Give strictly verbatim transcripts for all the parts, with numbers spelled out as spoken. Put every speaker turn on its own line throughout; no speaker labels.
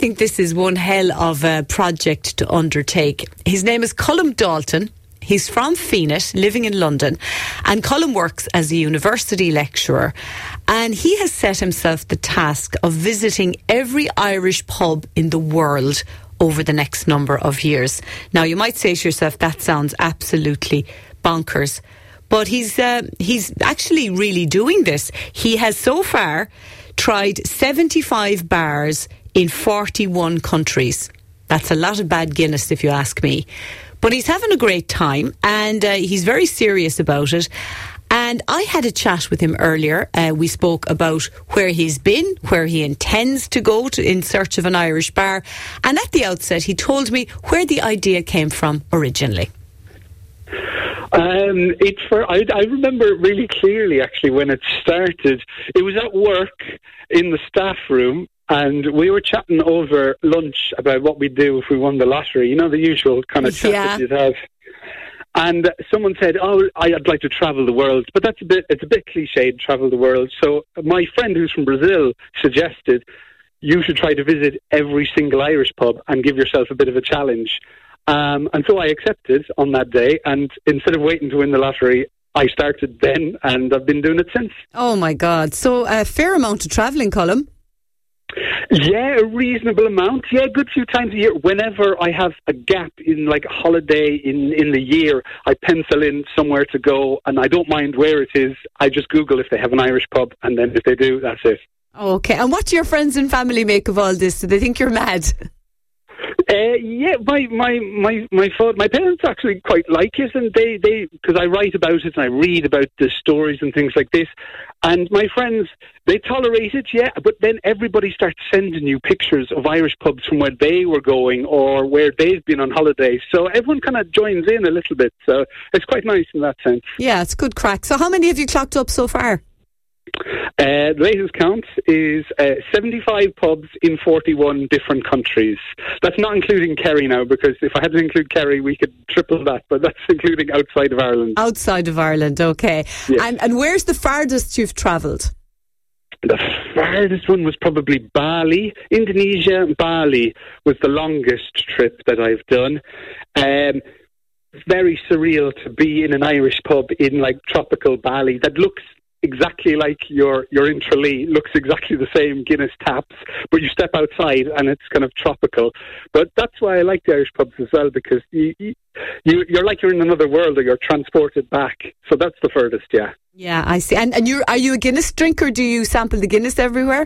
think this is one hell of a project to undertake. His name is Colm Dalton. He's from Fenit, living in London, and Colm works as a university lecturer, and he has set himself the task of visiting every Irish pub in the world over the next number of years. Now, you might say to yourself, that sounds absolutely bonkers, but he's uh, he's actually really doing this. He has so far tried seventy-five bars in forty-one countries. That's a lot of bad Guinness, if you ask me. But he's having a great time, and uh, he's very serious about it. And I had a chat with him earlier. Uh, we spoke about where he's been, where he intends to go to in search of an Irish bar. And at the outset, he told me where the idea came from originally.
Um, it's for I, I remember it really clearly, actually, when it started. It was at work in the staff room, and we were chatting over lunch about what we'd do if we won the lottery. You know, the usual kind of chat
yeah.
that you'd have. And someone said, "Oh, I'd like to travel the world," but that's a bit, it's a bit cliched, travel the world. So my friend who's from Brazil suggested you should try to visit every single Irish pub and give yourself a bit of a challenge. Um, and so I accepted on that day, and instead of waiting to win the lottery, I started then, and I've been doing it since.
Oh my God. So a fair amount of travelling, Colm.
Yeah, a reasonable amount. Yeah, a good few times a year. Whenever I have a gap in like a holiday in, in the year, I pencil in somewhere to go, and I don't mind where it is. I just Google if they have an Irish pub, and then if they do, that's it.
Okay, and what do your friends and family make of all this? Do they think you're mad?
Uh, yeah, my my my my fa- my parents actually quite like it, and they they because I write about it and I read about the stories and things like this, and my friends, they tolerate it, yeah. But then everybody starts sending you pictures of Irish pubs from where they were going or where they've been on holiday, so everyone kind of joins in a little bit. So it's quite nice in that sense.
Yeah, it's good crack. So how many have you clocked up so far?
Uh, the latest count is uh, seventy-five pubs in forty-one different countries. That's not including Kerry now, because if I had to include Kerry, we could triple that, but that's including outside of Ireland.
Outside of Ireland, okay.
Yes.
And, and where's the farthest you've travelled?
The farthest one was probably Bali. Indonesia, Bali was the longest trip that I've done. Um, very surreal to be in an Irish pub in like tropical Bali that looks exactly like your your in Tralee, looks exactly the same, Guinness taps, but you step outside and it's kind of tropical. But that's why I like the Irish pubs as well, because you, you, you're like you're in another world, or you're transported back. So that's the furthest, yeah.
Yeah, I see. And and you are you a Guinness drinker? Do you sample the Guinness everywhere?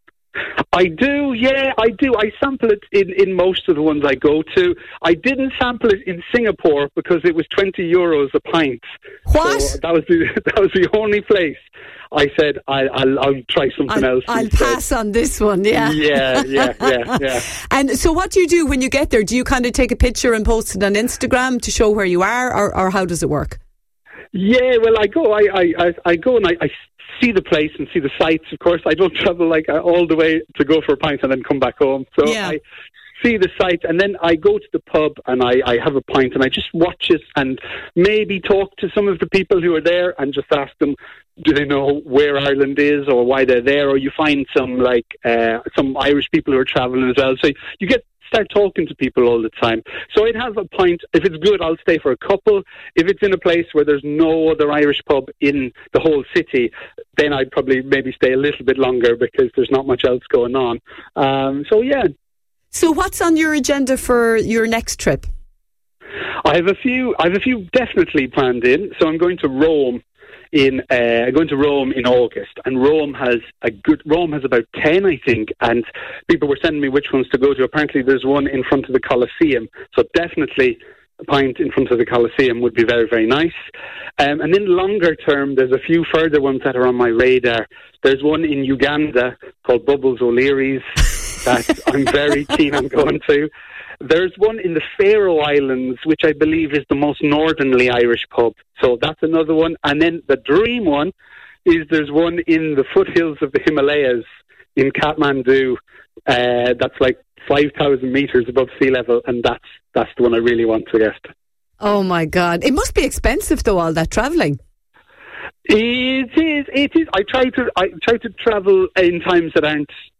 I do, yeah, I do. I sample it in, in most of the ones I go to. I didn't sample it in Singapore because it was twenty euros a pint.
What?
So that was the that was the only place I said I, I'll I'll try something
I'll,
else.
I'll
instead.
pass on this one. Yeah,
yeah, yeah, yeah, yeah.
And so, what do you do when you get there? Do you kind of take a picture and post it on Instagram to show where you are, or, or how does it work?
Yeah, well, I go, I, I, I, I go and I, I see the place and see the sights. Of course, I don't travel like uh, all the way to go for a pint and then come back home. So
yeah.
I see the sights, and then I go to the pub and I, I have a pint and I just watch it and maybe talk to some of the people who are there and just ask them, do they know where Ireland is or why they're there? Or you find some like uh, some Irish people who are travelling as well. So you get start talking to people all the time. So I'd have a pint. If it's good, I'll stay for a couple. If it's in a place where there's no other Irish pub in the whole city, then I'd probably maybe stay a little bit longer because there's not much else going on. Um, so yeah.
So what's on your agenda for your next trip?
I have a few. I have a few definitely planned in. So I'm going to Rome. In uh, going to Rome in August, and Rome has a good. Rome has about ten, I think, and people were sending me which ones to go to. Apparently, there's one in front of the Colosseum, so definitely a pint in front of the Colosseum would be very, very nice. Um, and then longer term, there's a few further ones that are on my radar. There's one in Uganda called Bubbles O'Leary's that I'm very keen on going to. There's one in the Faroe Islands, which I believe is the most northernly Irish pub. So that's another one. And then the dream one is there's one in the foothills of the Himalayas in Kathmandu. Uh, that's like five thousand metres above sea level. And that's that's the one I really want to get.
Oh, my God. It must be expensive, though, all that travelling.
It is. It is. I try to. I try to travel in times that aren't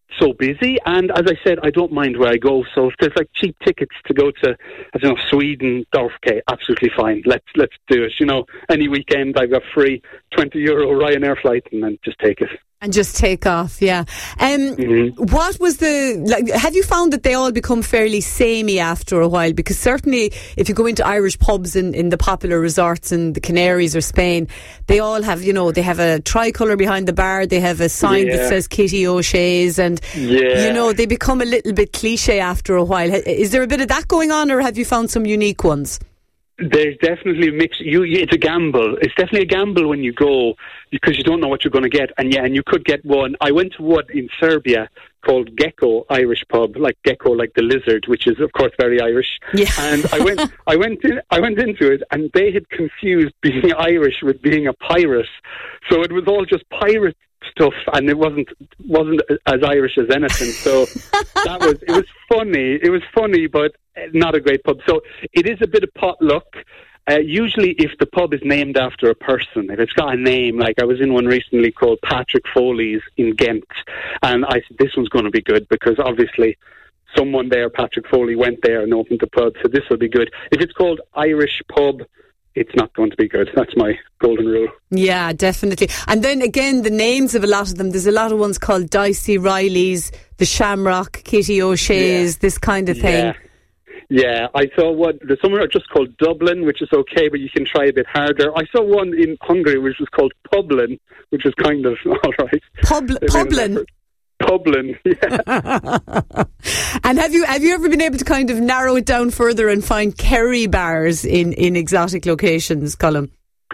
so busy, and as I said, I don't mind where I go. So if there's like cheap tickets to go to, I don't know, Sweden, okay, absolutely fine. Let's let's do it. You know, any weekend I've got free twenty euro Ryanair flight, and then just take it.
And just take off, yeah. Um,
mm-hmm.
What was the, like, have you found that they all become fairly samey after a while? Because certainly if you go into Irish pubs in, in the popular resorts in the Canaries or Spain, they all have, you know, they have a tricolour behind the bar, they have a sign yeah. that says Kitty O'Shea's, and,
yeah.
you know, they become a little bit cliche after a while. Is there a bit of that going on, or have you found some unique ones?
There's definitely a mix. You, it's a gamble. It's definitely a gamble when you go, because you don't know what you're going to get. And yeah, and you could get one. I went to one in Serbia called Gecko Irish Pub, like gecko, like the lizard, which is of course very Irish.
Yeah.
And I went, I went in, I went into it, and they had confused being Irish with being a pirate. So it was all just pirate stuff, and it wasn't wasn't as Irish as anything. So that was it was funny. It was funny, but not a great pub. So it is a bit of potluck. Uh, usually, if the pub is named after a person, if it's got a name, like I was in one recently called Patrick Foley's in Ghent, and I said this one's going to be good because obviously someone there, Patrick Foley, went there and opened the pub, so this will be good. If it's called Irish Pub, it's not going to be good. That's my golden rule.
Yeah, definitely. And then again, the names of a lot of them, there's a lot of ones called Dicey Riley's, the Shamrock, Kitty O'Shea's, yeah. this kind of thing.
Yeah. Yeah, I saw one, there's somewhere just called Dublin, which is okay, but you can try a bit harder. I saw one in Hungary, which was called Publin, which was kind of all right.
Pub- Publin?
Publin, yeah.
And have you have you ever been able to kind of narrow it down further and find Kerry bars in, in exotic locations, Colm?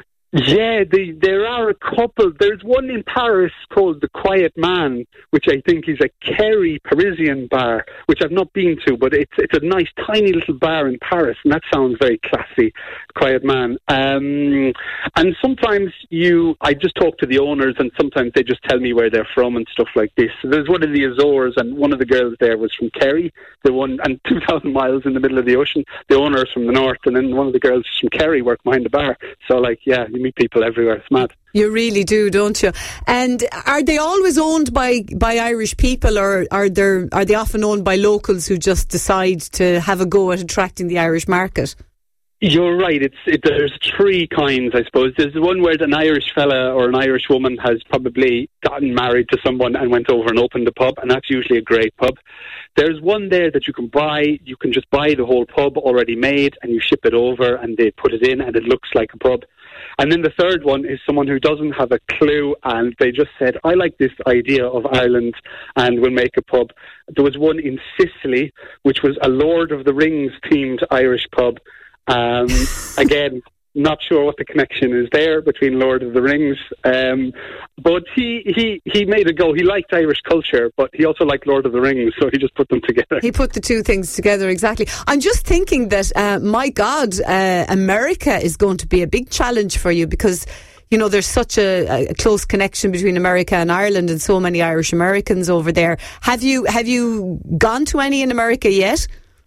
Yeah, the, there are a couple. There's one in Paris called The Quiet Man, which I think is a Kerry Parisian bar, which I've not been to, but it's it's a nice tiny little bar in Paris, and that sounds very classy, Quiet Man. Um, and sometimes you, I just talk to the owners, and sometimes they just tell me where they're from and stuff like this. So there's one in the Azores, and one of the girls there was from Kerry, the one, and two thousand miles in the middle of the ocean. The owner is from the north, and then one of the girls from Kerry worked behind the bar. So, like, yeah, you meet people everywhere. It's mad.
You really do, don't you? And are they always owned by, by Irish people, or are there are they often owned by locals who just decide to have a go at attracting the Irish market?
You're right. It's it, there's three kinds, I suppose. There's one where an Irish fella or an Irish woman has probably gotten married to someone and went over and opened a pub, and that's usually a great pub. There's one there that you can buy. You can just buy the whole pub already made, and you ship it over, and they put it in, and it looks like a pub. And then the third one is someone who doesn't have a clue, and they just said, I like this idea of Ireland, and we'll make a pub. There was one in Sicily, which was a Lord of the Rings themed Irish pub. Um, again, not sure what the connection is there between Lord of the Rings, um, but he, he, he made a go. He liked Irish culture, but he also liked Lord of the Rings, so he just put them together.
He put the two things together, exactly. I'm just thinking that, uh, my God, uh, America is going to be a big challenge for you, because, you know, there's such a, a close connection between America and Ireland, and so many Irish Americans over there. Have you have you gone to any in America yet?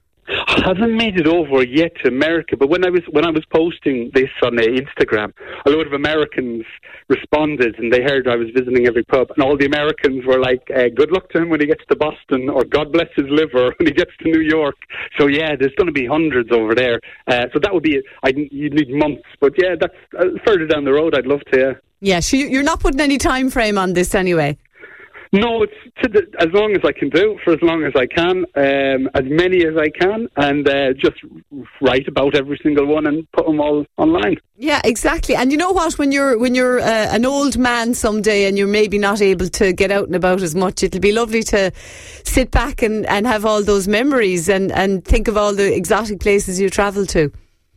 I haven't made it over yet to America, but when I was when I was posting this on uh, Instagram, a lot of Americans responded, and they heard I was visiting every pub, and all the Americans were like, uh, good luck to him when he gets to Boston, or God bless his liver when he gets to New York. So yeah, there's going to be hundreds over there. Uh, so that would be, I'd, you'd need months, but yeah, that's uh, further down the road. I'd love to, yeah.
Yeah, so you're not putting any time frame on this anyway?
No, it's to the, as long as I can do, for as long as I can, um, as many as I can, and uh, just write about every single one and put them all online.
Yeah, exactly. And you know what? When you're when you're uh, an old man someday, and you're maybe not able to get out and about as much, it'll be lovely to sit back and, and have all those memories and, and think of all the exotic places you travel to.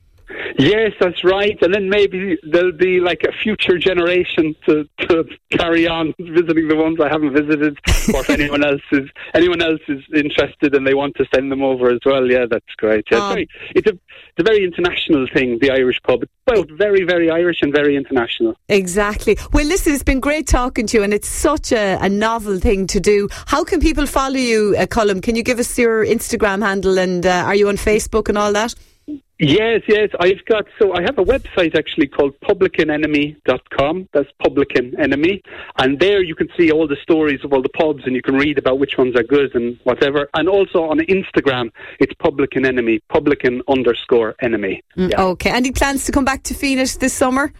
Yes, that's right. And then maybe there'll be like a future generation to, to carry on visiting the ones I haven't visited, or if anyone else is anyone else is interested and they want to send them over as well. Yeah, that's great. Yeah, um, it's, very, it's a it's a very international thing, the Irish pub. It's both very, very Irish and very international.
Exactly. Well, listen, it's been great talking to you, and it's such a, a novel thing to do. How can people follow you, uh, Colm? Can you give us your Instagram handle, and uh, are you on Facebook and all that?
Yes, yes. I've got, so I have a website actually called publican enemy dot com. That's Publican Enemy. And there you can see all the stories of all the pubs and you can read about which ones are good and whatever. And also on Instagram, it's Publican Enemy, Publican underscore enemy.
Mm,
yeah.
Okay. And he plans to come back to Phoenix this summer?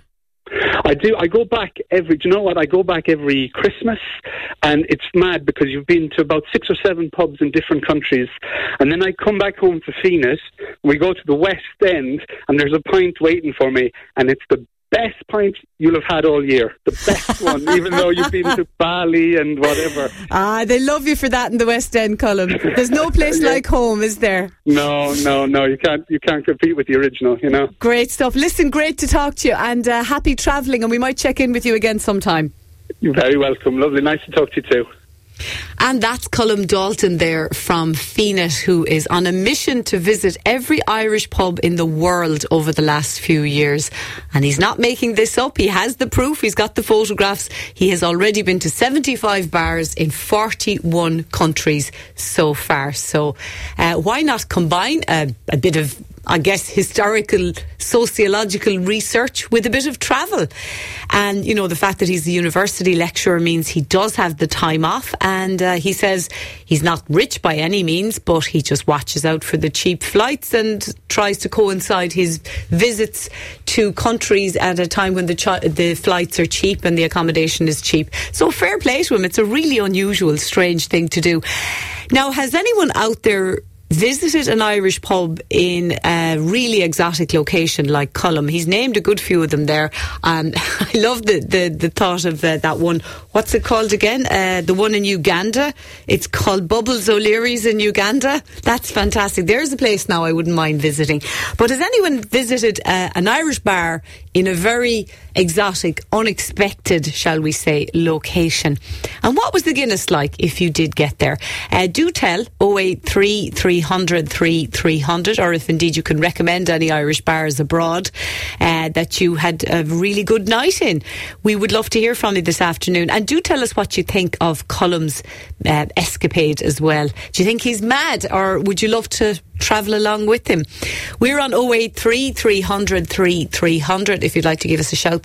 I do. I go back every, do you know what? I go back every Christmas, and it's mad because you've been to about six or seven pubs in different countries, and then I come back home to Phoenix, we go to the West End, and there's a pint waiting for me, and it's the best pint you'll have had all year. The best one, even though you've been to Bali and whatever.
Ah, they love you for that in the West End, Colm. There's no place yeah. like home, is there?
No, no, no. You can't. You can't compete with the original. You know.
Great stuff. Listen, great to talk to you, and uh, happy travelling. And we might check in with you again sometime.
You're very welcome. Lovely. Nice to talk to you too.
And that's Colm Dalton there from Phoenix, who is on a mission to visit every Irish pub in the world over the last few years. And he's not making this up. He has the proof. He's got the photographs. He has already been to seventy-five bars in forty-one countries so far. So uh, why not combine a, a bit of, I guess, historical, sociological research with a bit of travel? And, you know, the fact that he's a university lecturer means he does have the time off. And uh, he says he's not rich by any means, but he just watches out for the cheap flights and tries to coincide his visits to countries at a time when the, chi- the flights are cheap and the accommodation is cheap. So fair play to him. It's a really unusual, strange thing to do. Now, has anyone out there visited an Irish pub in a really exotic location like Colm? He's named a good few of them there. Um, I love the, the, the thought of uh, that one. What's it called again? Uh, the one in Uganda. It's called Bubbles O'Leary's in Uganda. That's fantastic. There's a place now I wouldn't mind visiting. But has anyone visited uh, an Irish bar in a very exotic, unexpected, shall we say, location? And what was the Guinness like if you did get there? Uh, do tell oh eight three, three hundred, three three hundred, or if indeed you can recommend any Irish bars abroad uh, that you had a really good night in. We would love to hear from you this afternoon. And do tell us what you think of Colm's uh, escapade as well. Do you think he's mad, or would you love to travel along with him? We're on oh eight three, three hundred, three three hundred if you'd like to give us a shout